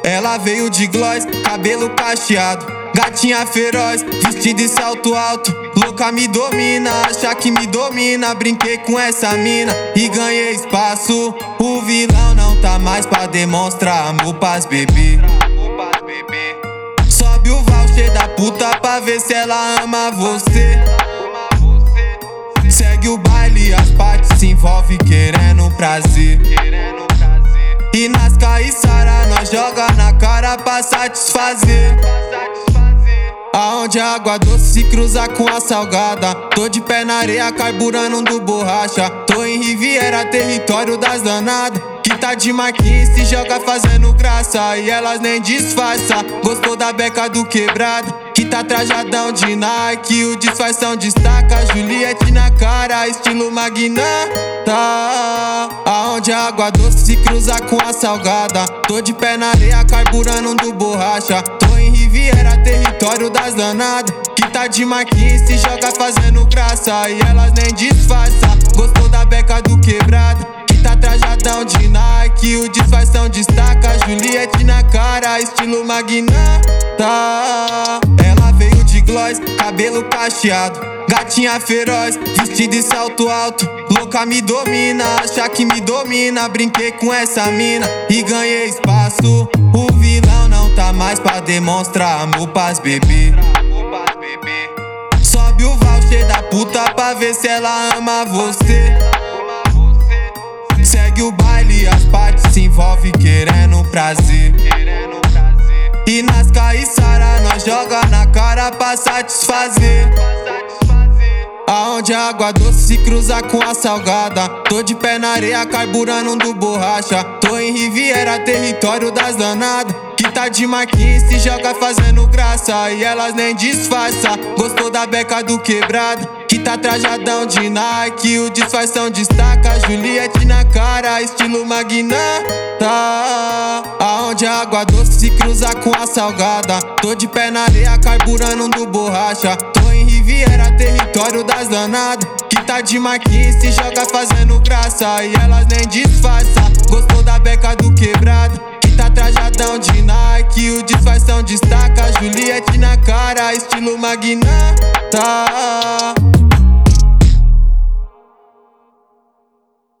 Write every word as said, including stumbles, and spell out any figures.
Ela veio de gloss, cabelo cacheado, gatinha feroz, vestido e salto alto. Louca me domina, acha que me domina. Brinquei com essa mina e ganhei espaço. O vilão não tá mais pra demonstrar amor pras bebê. Sobe o voucher da puta pra ver se ela ama você. Segue o baile, as partes se envolve querendo prazer. E nas caiçara nós joga na cara pra satisfazer. Aonde a água doce se cruza com a salgada. Tô de pé na areia carburando do borracha. Tô em Riviera, território das danadas. Que tá de marquinha e se joga fazendo graça. E elas nem disfarça. Gostou da beca do quebrado, que tá trajadão de Nike. O disfarção destaca, Juliette na cara, estilo magnata. Aonde a água doce se cruza com a salgada. Tô de pé na areia carburando do borracha. Tô em Riviera, território das danadas. Que tá de marquinha e se joga fazendo graça. E elas nem disfarça. Gostou da beca do quebrado, que tá trajadão de Nike. O disfarção destaca, Juliette na cara, estilo magnata. Ela veio de gloss, cabelo cacheado, gatinha feroz, vestido e salto alto. Louca me domina, acha que me domina. Brinquei com essa mina e ganhei espaço. O vilão não tá mais pra demonstrar amor pras bebê. Sobe o voucher da puta pra ver se ela ama você. Segue o baile, as partes se envolve querendo prazer. E nas caiçara nós joga na cara pra satisfazer. Aonde a água doce se cruza com a salgada. Tô de pé na areia carburando do borracha. Tô em Riviera, território das danadas. Que tá de marquinha e se joga fazendo graça. E elas nem disfarça. Gostou da beca do quebrado, que tá trajadão de Nike. O disfarção destaca, Juliette na cara, estilo magnata. Aonde a água doce se cruza com a salgada. Tô de pé na areia carburando do borracha. Tô em Riviera, território das danadas. Que tá de marquinha e se joga fazendo graça. E elas nem disfarça. Gostou da beca do quebrado, que tá trajadão de Nike. O disfarção destaca, Juliette na cara, estilo magnata.